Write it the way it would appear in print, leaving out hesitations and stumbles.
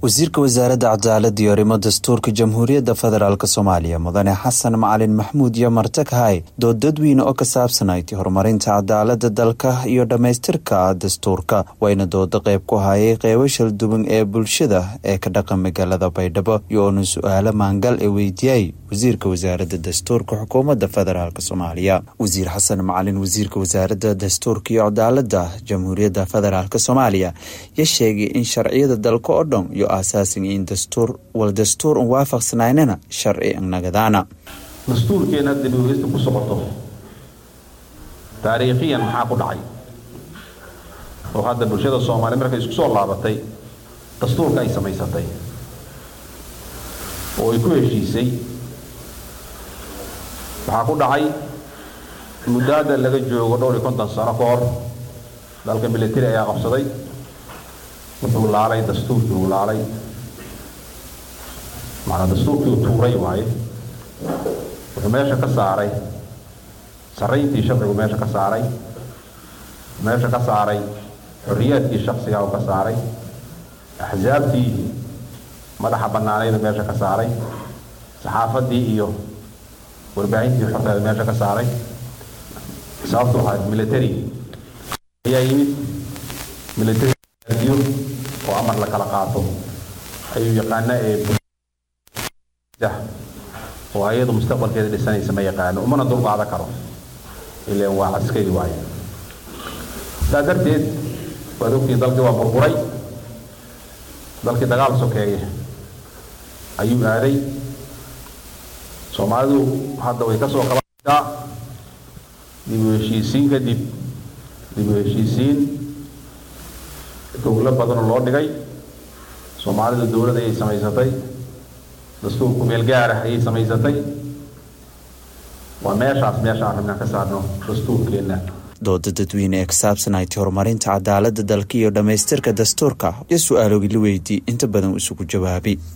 wasiirka wasaaradda cadaaladda iyo arrimo dastuurka jamhuuriyadda federaalk Soomaaliya mudane Xasan Macalin Maxmuud iyo martakahay dood dadweyne oo ka saabsanayd horumarinta cadaaladda dalka iyo dhamaystirka dastuurka wayna dooda qayb ku hayay qeybashal duwan ee bulshada ee ka dhaqan magaalada Baydhabo iyo su'aalo maangal ee weydiiyay wasiirka wasaaradda dastuurka xukuumadda federaalk Soomaaliya. Wasiir Xasan Macalin wasiirka wasaaradda dastuurka iyo cadaaladda jamhuuriyadda federaalk Soomaaliya ya sheegay in sharciyada dalka oo dhan iyo asaasin in dastuur waafaqsanaynana sharci nagadana dastuurkeena dib u eegista ku socoto taariikhiyan maxaa ku dhacay oo hadda bulshada Soomaaliyeed markay isku soo laabatay dastuurka ay samaysatay oo ay ku heshiisay waxaa ku dhacay muddada laga joogo 50 sano ka hor dalka military ayaa qabsaday wuxuu laalay dastuurkii uu laalay macna dastuurkii uu tuuray waaye wuxuu meesha ka saaray sharciintii sharcigu meesha ka saaray xorriyaadkii shakhsiga uu ka saaray axzaabtii madaxa banaanayda meesha ka saaray saxaafadii iyo warbaahintii xorriyada meesha ka saaray sababtoo ah military ayaa yimid military oo amar la kala qaato ayuu yaqaana oo ayadu mustaqbalkeeda dhisanaysa ma yaqaano umana dulqaadan karo ilaa waa askari waaye darteed wadoonkii dalkii waa burburay dalkii dagaal sokeeye ayuu aaday Soomaalidu hadda way ka soo qabanaysaa dib u heshiisiin dowlad badan oo loo dhigay Soomaalidu dowladda ay samaysatay dastuurku meel gaar ah ay samaysatay waa meeshaas rabnaa ka saarno dastuurkeena dooda dadweyne ee ka saabsanayd horumarinta cadaaladda dalka iyo dhamaystirka dastuurka iyo su'aalooyin la weydiiyay inta badan isugu jawaabay